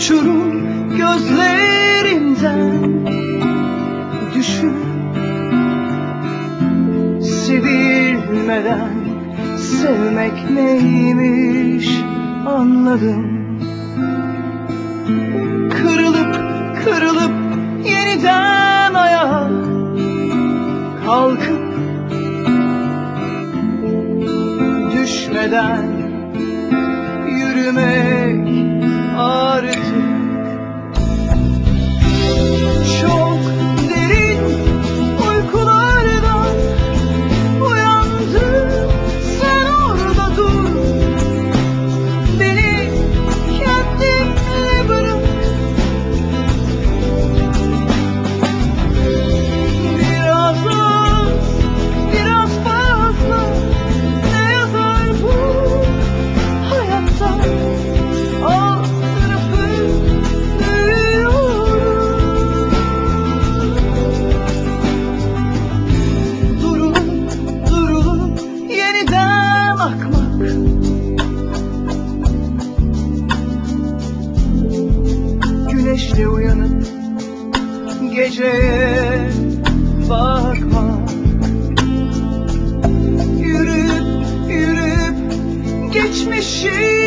uçurum gözlerimden düşün. Sevilmeden sevmek neymiş anladım. Kırılıp kırılıp yeniden ayağa kalkıp düşmeden yürümek artık. Çok derin uykulardan uyandım, sen orada dur. Beni kendimle bırak. Biraz az, biraz fazla ne yazar bu hayatta? Alt tarafı büyüyorum. Durulup durulup yeniden akmak. Güneşle uyanıp geceye bakmak. Yürüyüp yürüyüp geçmişi